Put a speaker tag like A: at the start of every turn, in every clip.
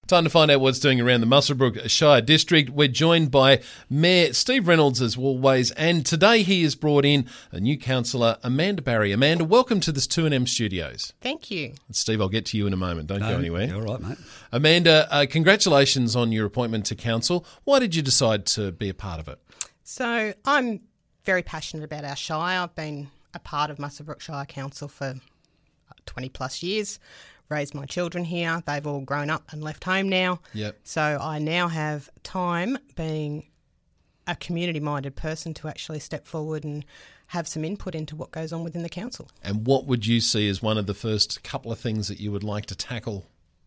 A: Time to find out what's doing around the Muswellbrook Shire District. We're joined by Mayor Steve Reynolds as always, and today he has brought in a new councillor, Amanda Barry. Amanda, welcome to this 2NM Studios.
B: Thank you.
A: Steve, I'll get to you in a moment. Don't go anywhere.
C: You're all right, mate.
A: Amanda, congratulations on your appointment to council. Why did you decide to be a part of it?
B: So I'm very passionate about our Shire. I've been a part of Muswellbrook Shire Council for 20 plus years. Raised my children here. They've all grown up and left home now.
A: Yep.
B: So I now have time, being a community-minded person, to actually step forward and have some input into what goes on within the council.
A: And what would you see as one of the first couple of things that you would like to tackle?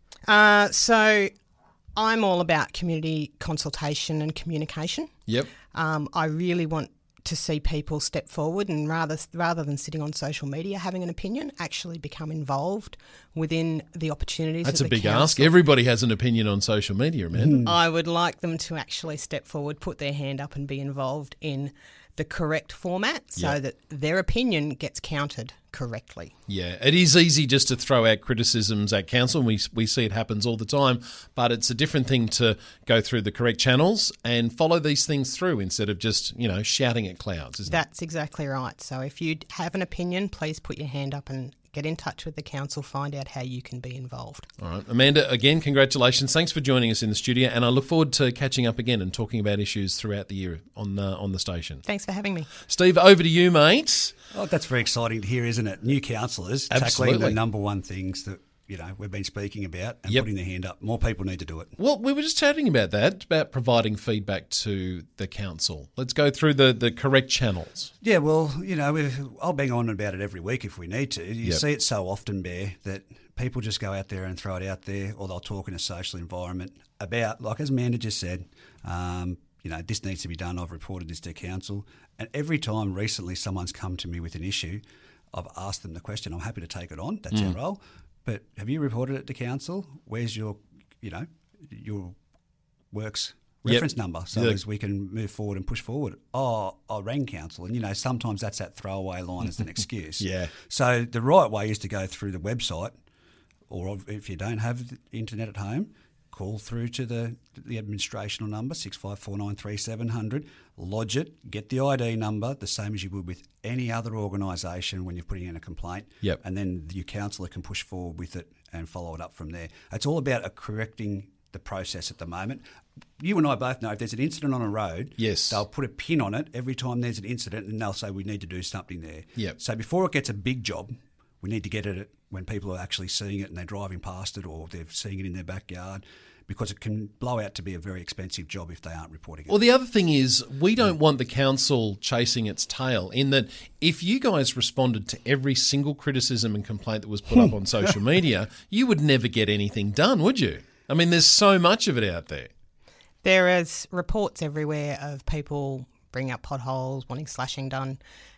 B: So I'm all about community consultation and communication.
A: Yep.
B: I really want to see people step forward and rather than sitting on social media having an opinion, actually become involved within the opportunities.
A: That's
B: of
A: a
B: the
A: big
B: council.
A: ask. Everybody has an opinion on social media, Amanda.
B: I would like them to actually step forward, put their hand up and be involved in the correct format so that their opinion gets counted correctly.
A: Yeah, it is easy just to throw out criticisms at council, and we see it happens all the time, but it's a different thing to go through the correct channels and follow these things through instead of just, shouting at clouds, isn't it?
B: That's exactly right. So if you have an opinion, please put your hand up and get in touch with the council, find out how you can be involved.
A: All right. Amanda, again, congratulations. Thanks for joining us in the studio, and I look forward to catching up again and talking about issues throughout the year on the station.
B: Thanks for having me.
A: Steve, over to you, mate.
C: Oh, that's very exciting to hear, isn't it? New councillors tackling the number one things that we've been speaking about and putting their hand up. More people need to do it.
A: Well, we were just chatting about that, about providing feedback to the council. Let's go through the correct channels.
C: Yeah, well, I'll bang on about it every week if we need to. You see it so often, Bear, that people just go out there and throw it out there, or they'll talk in a social environment about, like as Amanda just said, this needs to be done. I've reported this to council. And every time recently someone's come to me with an issue, I've asked them the question. I'm happy to take it on. That's our role. But have you reported it to council? Where's your works reference number so as we can move forward and push forward? Oh, I rang council. And, sometimes that's that throwaway line as an excuse.
A: Yeah.
C: So the right way is to go through the website, or if you don't have the internet at home, call through to the administrational number, 65493700, lodge it, get the ID number, the same as you would with any other organisation when you're putting in a complaint, and then your councillor can push forward with it and follow it up from there. It's all about correcting the process at the moment. You and I both know if there's an incident on a road, they'll put a pin on it every time there's an incident, and they'll say we need to do something there. So before it gets a big job, we need to get it when people are actually seeing it and they're driving past it, or they're seeing it in their backyard, because it can blow out to be a very expensive job if they aren't reporting it.
A: Well, the other thing is we don't want the council chasing its tail, in that if you guys responded to every single criticism and complaint that was put up on social media, you would never get anything done, would you? I mean, there's so much of it out there.
B: There is reports everywhere of people bringing up potholes, wanting slashing done.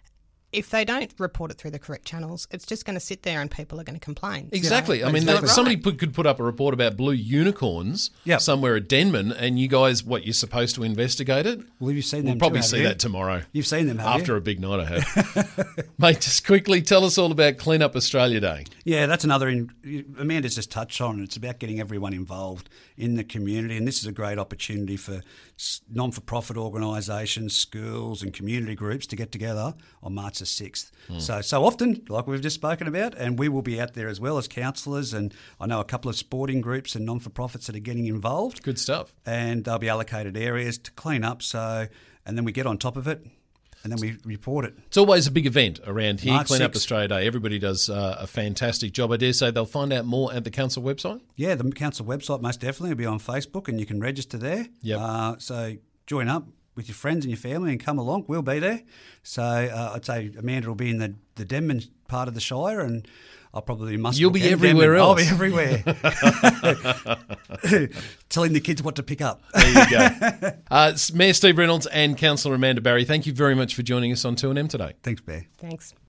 B: If they don't report it through the correct channels, it's just going to sit there and people are going to complain.
A: Exactly. I mean, somebody could put up a report about blue unicorns somewhere at Denman, and you guys, you're supposed to investigate it?
C: Well, you've seen them.
A: We'll probably see that tomorrow.
C: You've seen them,
A: after a big night I had. Mate, just quickly, tell us all about Clean Up Australia Day.
C: Yeah, that's another, Amanda's just touched on it. It's about getting everyone involved in the community, and this is a great opportunity for non-for-profit organisations, schools and community groups to get together on March the 6th. So often, like we've just spoken about, and we will be out there as well as councillors, and I know a couple of sporting groups and non-for-profits that are getting involved.
A: Good stuff.
C: And they'll be allocated areas to clean up, and then we get on top of it, and then we report it.
A: It's always a big event around here,
C: March
A: Clean
C: 6th.
A: Up Australia Day. Everybody does a fantastic job. I dare say they'll find out more at the council website?
C: Yeah, the council website most definitely will be on Facebook, and you can register there. So join up with your friends and your family and come along. We'll be there. So I'd say Amanda will be in the Denman part of the Shire, and I'll probably must.
A: You'll be everywhere else.
C: I'll be everywhere. Telling the kids what to pick up.
A: There you go. Mayor Steve Reynolds and Councillor Amanda Barry, thank you very much for joining us on 2NM today.
C: Thanks, Bear.
B: Thanks.